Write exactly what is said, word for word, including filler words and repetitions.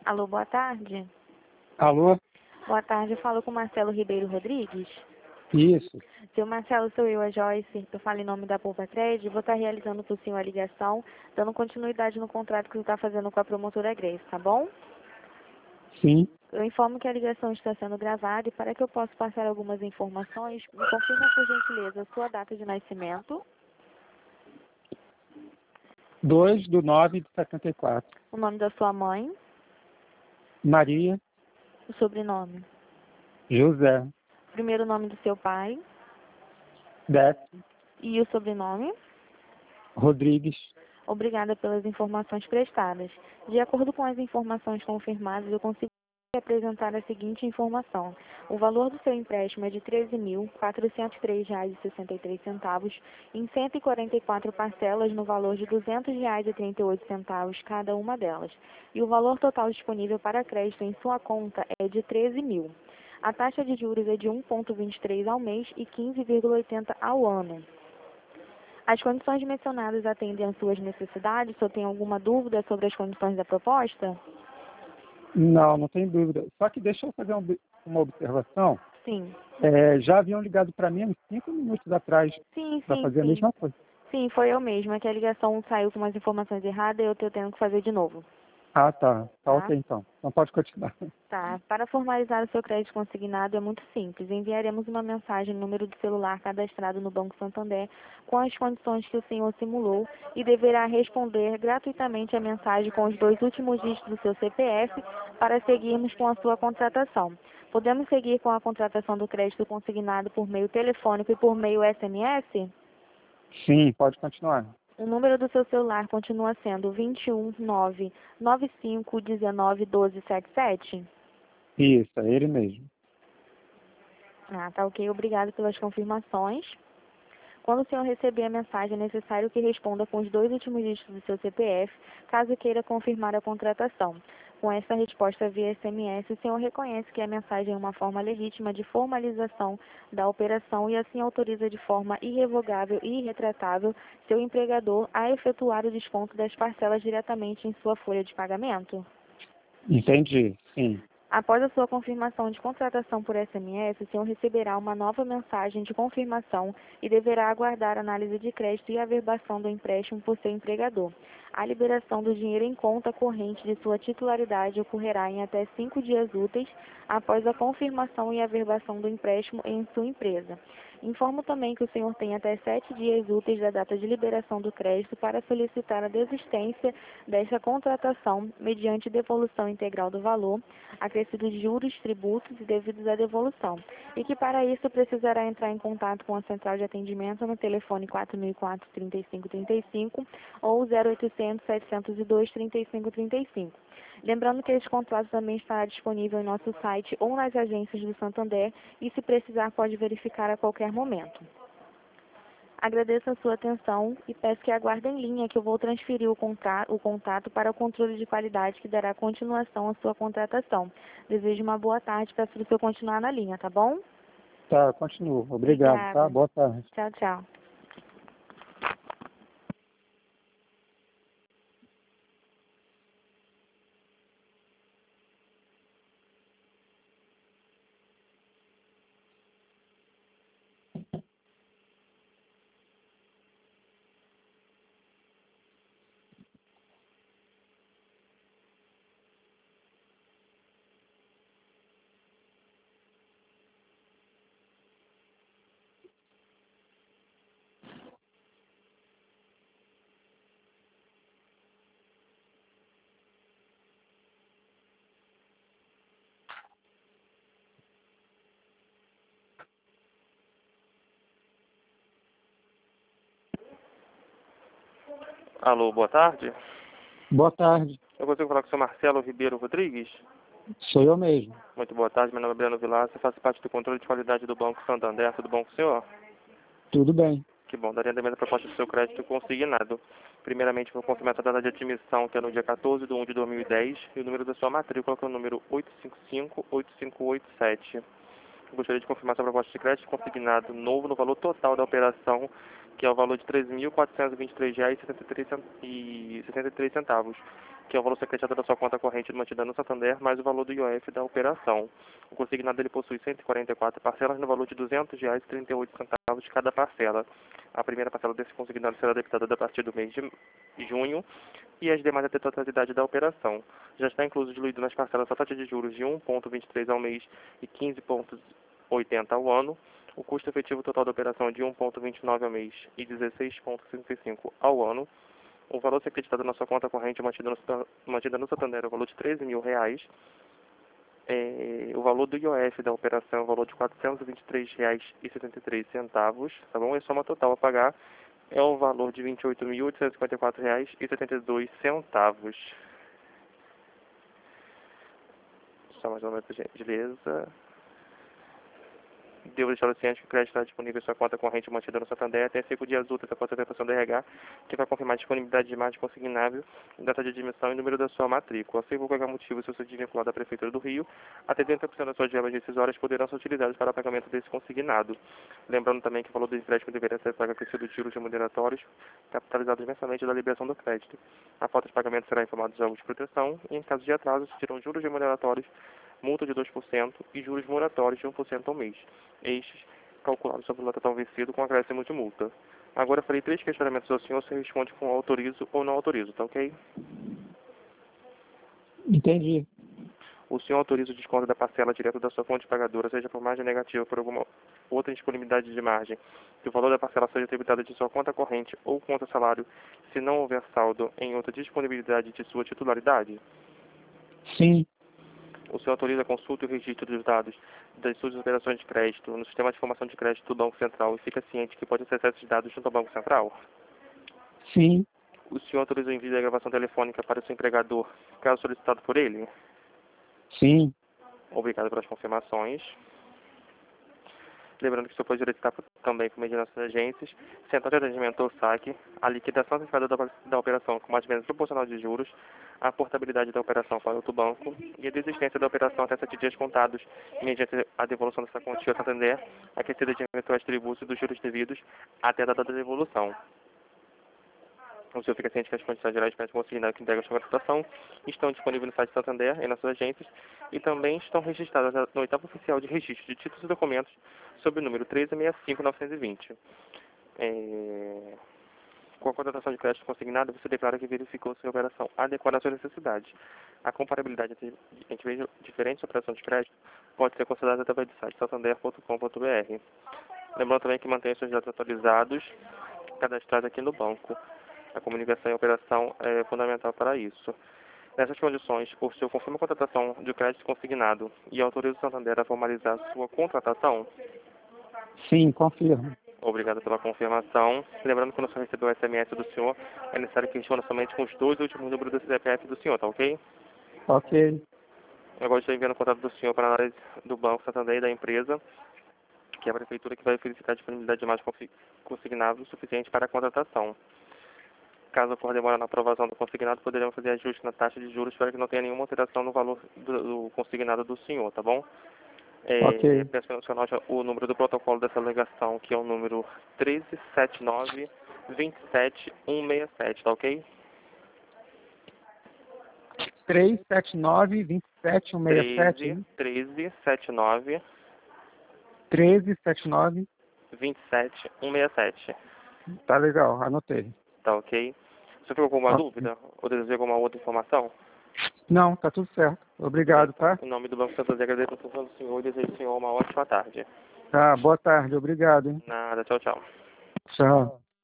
Alô, boa tarde. Alô? Boa tarde, eu falo com Marcelo Ribeiro Rodrigues. Isso. Seu Marcelo, sou eu, a Joyce. Eu falo em nome da Poupa Crédito. Vou estar realizando para o senhor a ligação, dando continuidade no contrato que você está fazendo com a promotora Grace, tá bom? Sim. Eu informo que a ligação está sendo gravada e para que eu possa passar algumas informações, me confirma por gentileza a sua data de nascimento, dois do nove de setenta e quatro. o nome da sua mãe, Maria o sobrenome, José o primeiro nome do seu pai Décio e o sobrenome. Rodrigues. Obrigada pelas informações prestadas. De acordo com as informações confirmadas, eu consigo apresentar a seguinte informação. O valor do seu empréstimo é de treze mil quatrocentos e três reais e sessenta e três centavos em cento e quarenta e quatro parcelas no valor de duzentos reais e trinta e oito centavos cada uma delas. E o valor total disponível para crédito em sua conta é de treze mil. A taxa de juros é de um vírgula vinte e três ao mês e quinze vírgula oitenta ao ano. As condições mencionadas atendem às suas necessidades? Ou tem alguma dúvida sobre as condições da proposta? Não, não tem dúvida. Só que deixa eu fazer um- uma observação. Sim. É, já haviam ligado para mim uns cinco minutos atrás Sim, para sim, fazer a sim. mesma coisa. Sim, foi eu mesma, que a ligação saiu com umas informações erradas e eu estou tendo que fazer de novo. Ah, tá. Tá Tá? ok, então. Então pode continuar. Tá. Para formalizar o seu crédito consignado é muito simples. Enviaremos uma mensagem no número de celular cadastrado no Banco Santander com as condições que o senhor simulou e deverá responder gratuitamente a mensagem com os dois últimos dígitos do seu C P F para seguirmos com a sua contratação. Podemos seguir com a contratação do crédito consignado por meio telefônico e por meio S M S? Sim, pode continuar. O número do seu celular continua sendo vinte e um, nove, nove cinco, dezenove, doze, setenta e sete? Isso, é ele mesmo. Ah, tá ok. Obrigado pelas confirmações. Quando o senhor receber a mensagem, é necessário que responda com os dois últimos dígitos do seu C P F, caso queira confirmar a contratação. Com essa resposta via S M S, o senhor reconhece que a mensagem é uma forma legítima de formalização da operação e assim autoriza de forma irrevogável e irretratável seu empregador a efetuar o desconto das parcelas diretamente em sua folha de pagamento? Entendi, sim. Após a sua confirmação de contratação por S M S, o senhor receberá uma nova mensagem de confirmação e deverá aguardar a análise de crédito e averbação do empréstimo por seu empregador. A liberação do dinheiro em conta corrente de sua titularidade ocorrerá em até cinco dias úteis após a confirmação e averbação do empréstimo em sua empresa. Informo também que o senhor tem até sete dias úteis da data de liberação do crédito para solicitar a desistência desta contratação mediante devolução integral do valor, acrescido de juros, tributos e devidos à devolução, e que para isso precisará entrar em contato com a central de atendimento no telefone quatro mil e quatro, trinta e cinco trinta e cinco ou zero oitocentos, setecentos e dois, trinta e cinco trinta e cinco. Lembrando que esse contrato também estará disponível em nosso site ou nas agências do Santander e, se precisar, pode verificar a qualquer momento. Agradeço a sua atenção e peço que aguarde em linha que eu vou transferir o, contra o contato para o controle de qualidade que dará continuação à sua contratação. Desejo uma boa tarde, peço para o senhor continuar na linha, tá bom? Tá, continuo. Obrigado, tá? Obrigada. Boa tarde. Tchau, tchau. Alô, boa tarde. Boa tarde. Eu consigo falar com o senhor Marcelo Ribeiro Rodrigues? Sou eu mesmo. Muito boa tarde, meu nome é Breno Vilar, eu faço parte do controle de qualidade do Banco Santander. Tudo bom com o senhor? Tudo bem. Que bom, daria também a proposta do seu crédito consignado. Primeiramente, vou confirmar a data de admissão, que é no dia quatorze de um de dois mil e dez, e o número da sua matrícula, que é o número oito cinco cinco, oito cinco oito sete. Eu gostaria de confirmar sua proposta de crédito consignado novo no valor total da operação, que é o valor de treze mil quatrocentos e vinte e três reais e sessenta e três centavos. que é o valor secretado da sua conta corrente mantida no Santander, mais o valor do I O F da operação. O consignado ele possui cento e quarenta e quatro parcelas no valor de duzentos reais e trinta e oito centavos cada parcela. A primeira parcela desse consignado será debitada a partir do mês de junho e as demais até a totalidade da operação. Já está incluso diluído nas parcelas a taxa de juros de um vírgula vinte e três ao mês e quinze vírgula oitenta ao ano. O custo efetivo total da operação é de um vírgula vinte e nove ao mês e dezesseis vírgula sessenta e cinco ao ano. O valor ser acreditado na sua conta corrente mantida no, mantida no Santander é o valor de treze mil reais. É, o valor do I O F da operação é o valor de quatrocentos e vinte e três reais e setenta e três centavos, tá bom? E a soma total a pagar é o valor de vinte e oito mil oitocentos e cinquenta e quatro reais e setenta e dois centavos. Só mais uma vez, por gentileza. Devo deixar o ciente que o crédito está disponível em sua conta corrente mantida no Santander até cinco dias úteis após a apresentação do R H, que vai confirmar a disponibilidade de margem consignável, data de admissão e número da sua matrícula. Se por qualquer motivo seu C D vinculado à Prefeitura do Rio, até trinta por cento das suas verbas decisórias poderão ser utilizadas para o pagamento desse consignado. Lembrando também que o valor do empréstimo deverá ser pago acrescido de juros remuneratórios, capitalizados mensalmente da liberação do crédito. A falta de pagamento será informado dos órgãos de proteção e, em caso de atraso, se tiram juros remuneratórios, multa de dois por cento e juros moratórios de um por cento ao mês. Estes calculados sobre o total vencido com acréscimo de multa. Agora farei três questionamentos ao senhor, você responde com autorizo ou não autorizo, tá ok? Entendi. O senhor autoriza o desconto da parcela direto da sua fonte pagadora, seja por margem negativa ou por alguma outra disponibilidade de margem, que o valor da parcela seja debitado de sua conta corrente ou conta salário, se não houver saldo em outra disponibilidade de sua titularidade? Sim. O senhor autoriza a consulta e o registro dos dados das suas operações de crédito no sistema de informação de crédito do Banco Central e fica ciente que pode acessar esses dados junto ao Banco Central? Sim. O senhor autoriza o envio da gravação telefônica para o seu empregador, caso solicitado por ele? Sim. Obrigado pelas confirmações. Lembrando que o senhor pode solicitar também por meio de nossas agências, central de atendimento ou saque, a liquidação antecipada da, da operação com mais ou menos proporcional de juros, a portabilidade da operação para outro banco e a desistência da operação até sete dias contados, mediante a devolução dessa quantia ao Santander, aquecida de eventuais tributos e dos juros devidos até a data da devolução. O senhor fica ciente que as condições gerais para consignar que integram a situação estão disponíveis no site do Santander e nas suas agências e também estão registradas no oitavo oficial de registro de títulos e documentos sob o número treze sessenta e cinco novecentos e vinte. É... Com a contratação de crédito consignado, você declara que verificou sua operação adequada às suas necessidades. A comparabilidade entre, entre diferentes operações de crédito pode ser considerada através do site santander ponto com ponto br. Lembrando também que mantém seus dados atualizados, cadastrados aqui no banco. A comunicação e a operação é fundamental para isso. Nessas condições, o senhor confirma a contratação de crédito consignado e autoriza o Santander a formalizar sua contratação? Sim, confirmo. Obrigado pela confirmação. Lembrando que quando o senhor recebeu o S M S do senhor, é necessário que responda somente com os dois últimos números do C P F do senhor, tá ok? Ok. Agora estou enviando o contato do senhor para a análise do Banco Santander e da empresa, que é a prefeitura que vai verificar a disponibilidade de mais consignável suficiente para a contratação. Caso ocorra demora na aprovação do consignado, poderemos fazer ajuste na taxa de juros para que não tenha nenhuma alteração no valor do, do consignado do senhor, tá bom? É, Ok. Peço que o senhor anote o número do protocolo dessa alegação, que é o número treze setenta e nove, vinte e sete, cento e sessenta e sete, tá ok? três sete nove, vinte e sete, cento e sessenta e sete. treze setenta e nove, treze setenta e nove. vinte e sete, cento e sessenta e sete. Tá legal, anotei. Tá ok? Você ficou com alguma Ok. dúvida? Ou deseja alguma outra informação? Não, tá tudo certo. Obrigado, tá? Em nome do Banco Santander, agradeço a atenção do senhor e desejo ao senhor uma ótima tarde. Tá, boa tarde, obrigado, hein? Nada, tchau, tchau. Tchau.